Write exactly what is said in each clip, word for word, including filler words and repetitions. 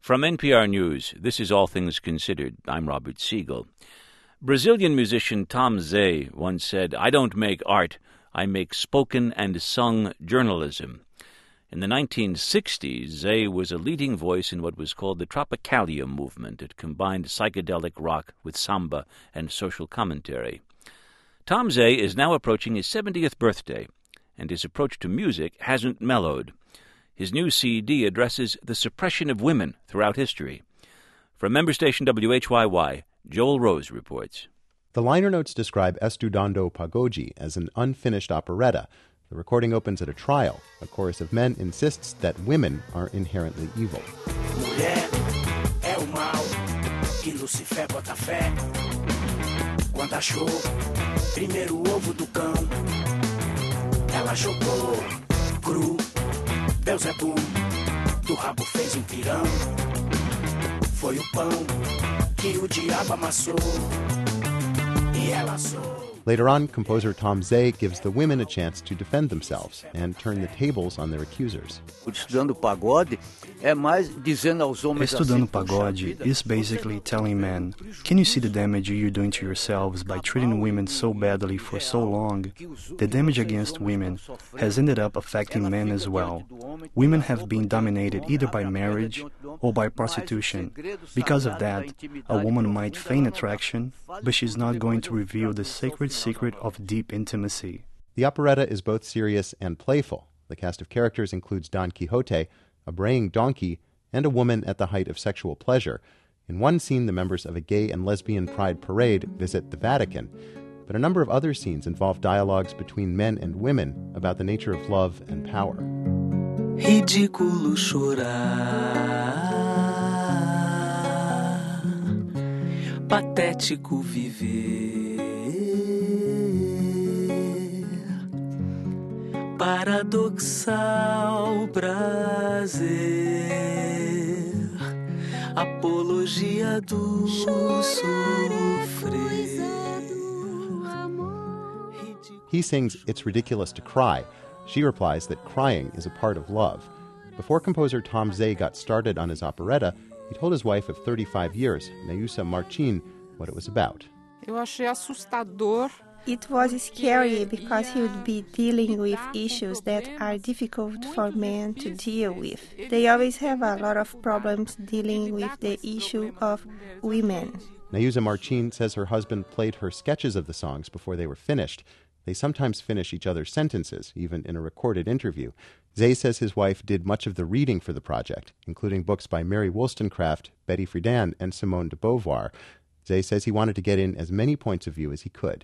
From N P R News, this is All Things Considered. I'm Robert Siegel. Brazilian musician Tom Zé once said, "I don't make art, I make spoken and sung journalism." In the nineteen sixties, Zé was a leading voice in what was called the Tropicalia movement. It combined psychedelic rock with samba and social commentary. Tom Zé is now approaching his seventieth birthday, and his approach to music hasn't mellowed. His new C D addresses the suppression of women throughout history. From member station W H Y Y, Joel Rose reports. The liner notes describe Estudando Pagode as an unfinished operetta. The recording opens at a trial. A chorus of men insists that women are inherently evil. Mulher é o mal que Lucifer bota fé. Quando achou primeiro o ovo do cão, ela jogou cru. Deus é bom, do rabo fez um pirão. Foi o pão que o diabo amassou e ela assou. Later on, composer Tom Zé gives the women a chance to defend themselves and turn the tables on their accusers. Estudando Pagode is basically telling men, can you see the damage you're doing to yourselves by treating women so badly for so long? The damage against women has ended up affecting men as well. Women have been dominated either by marriage or by prostitution. Because of that, a woman might feign attraction, but she's not going to reveal the sacred secret of deep intimacy. The operetta is both serious and playful. The cast of characters includes Don Quixote, a braying donkey, and a woman at the height of sexual pleasure. In one scene, the members of a gay and lesbian pride parade visit the Vatican. But a number of other scenes involve dialogues between men and women about the nature of love and power. Ridículo chorar, patético viver, paradoxal prazer, apologia do sofrer. He sings "It's Ridiculous to Cry." She replies that crying is a part of love. Before composer Tom Zé got started on his operetta, he told his wife of thirty-five years, Neusa Martin, what it was about. Eu achei assustador. It was scary because he would be dealing with issues that are difficult for men to deal with. They always have a lot of problems dealing with the issue of women. Neusa Martin says her husband played her sketches of the songs before they were finished. They sometimes finish each other's sentences, even in a recorded interview. Zé says his wife did much of the reading for the project, including books by Mary Wollstonecraft, Betty Friedan, and Simone de Beauvoir. Zé says he wanted to get in as many points of view as he could.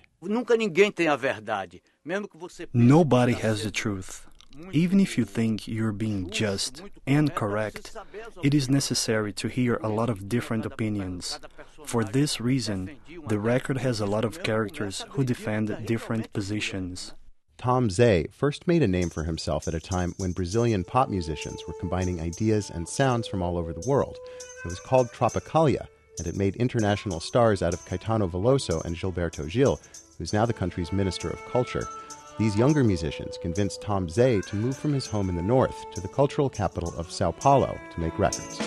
Nobody has the truth. Even if you think you're being just and correct, it is necessary to hear a lot of different opinions. For this reason, the record has a lot of characters who defend different positions. Tom Zé first made a name for himself at a time when Brazilian pop musicians were combining ideas and sounds from all over the world. It was called Tropicalia, and it made international stars out of Caetano Veloso and Gilberto Gil, who's now the country's Minister of Culture. These younger musicians convinced Tom Zé to move from his home in the north to the cultural capital of Sao Paulo to make records.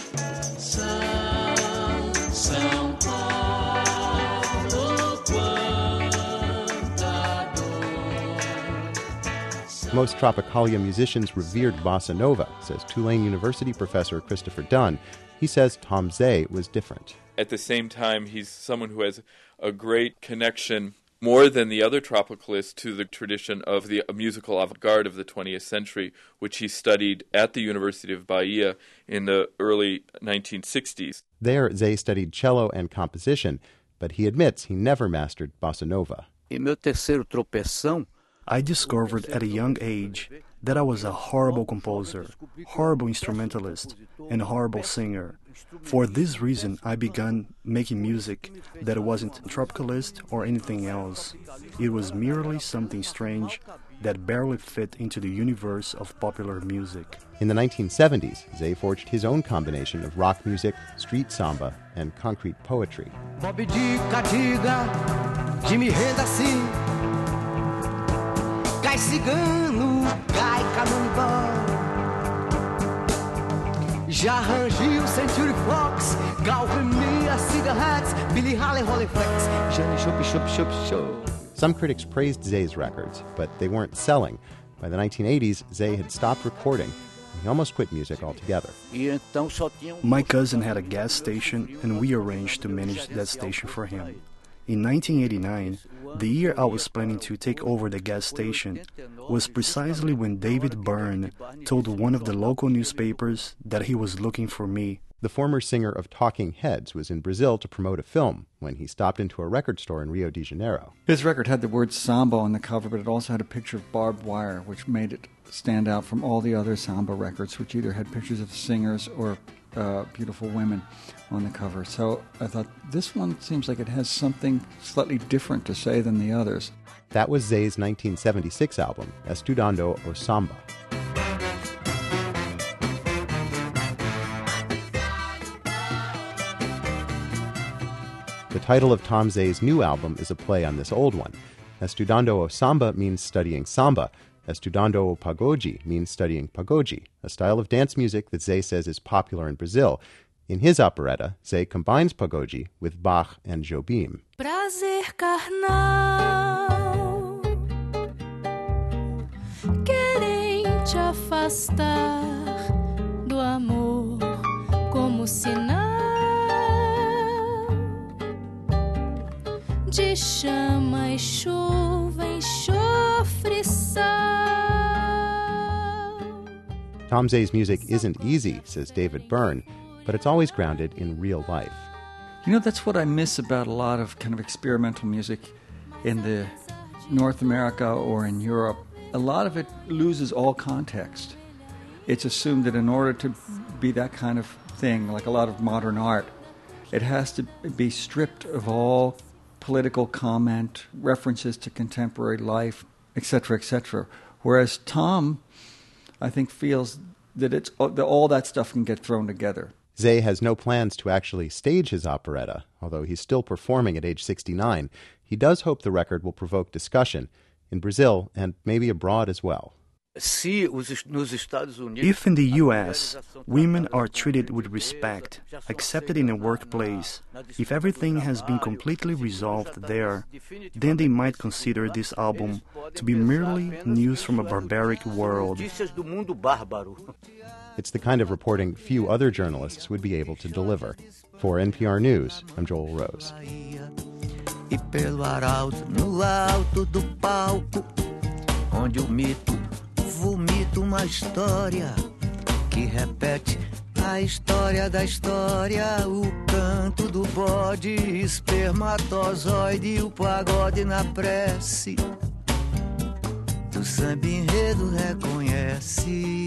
Most Tropicalia musicians revered bossa nova, says Tulane University professor Christopher Dunn. He says Tom Zé was different. At the same time, he's someone who has a great connection, more than the other tropicalists, to the tradition of the musical avant-garde of the twentieth century, which he studied at the University of Bahia in the early nineteen sixties. There, Zé studied cello and composition, but he admits he never mastered bossa nova. I discovered at a young age that I was a horrible composer, horrible instrumentalist, and horrible singer. For this reason, I began making music that wasn't tropicalist or anything else. It was merely something strange that barely fit into the universe of popular music. In the nineteen seventies, Zé forged his own combination of rock music, street samba, and concrete poetry. Já rangiu Century Fox, Galvania, Cigarettes, Billy Holly, Holly Flex, Johnny Shop, Shop, Shop, Shop. Some critics praised Zay's records, but they weren't selling. By the nineteen eighties, Zay had stopped recording, and he almost quit music altogether. My cousin had a gas station, and we arranged to manage that station for him. In nineteen eighty-nine, the year I was planning to take over the gas station, was precisely when David Byrne told one of the local newspapers that he was looking for me. The former singer of Talking Heads was in Brazil to promote a film when he stopped into a record store in Rio de Janeiro. His record had the word samba on the cover, but it also had a picture of barbed wire, which made it stand out from all the other samba records, which either had pictures of singers or uh, beautiful women on the cover. So I thought, this one seems like it has something slightly different to say than the others. That was Zay's nineteen seventy-six album, Estudando o Samba. The title of Tom Zay's new album is a play on this old one. Estudando o Samba means studying samba. Estudando o Pagode means studying pagode, a style of dance music that Zay says is popular in Brazil. In his operetta, Zay combines pagode with Bach and Jobim. Prazer carnal, querem te afastar do amor como sinal de chama e chuva, enxofre e sal. Tom Zay's music isn't easy, says David Byrne, but it's always grounded in real life. You know, that's what I miss about a lot of kind of experimental music in the North America or in Europe. A lot of it loses all context. It's assumed that in order to be that kind of thing, like a lot of modern art, it has to be stripped of all political comment, references to contemporary life, et cetera, et cetera. Whereas Tom, I think, feels that it's that all that stuff can get thrown together. Zay has no plans to actually stage his operetta, although he's still performing at age sixty-nine. He does hope the record will provoke discussion in Brazil and maybe abroad as well. If in the U S women are treated with respect, accepted in a workplace, if everything has been completely resolved there, then they might consider this album to be merely news from a barbaric world. It's the kind of reporting few other journalists would be able to deliver. For N P R News, I'm Joel Rose. E pelo arauto, no alto do palco, onde o mito vomita uma história que repete a história da história, o canto do bode, espermatozoide, o pagode na prece, do samba enredo reconhece.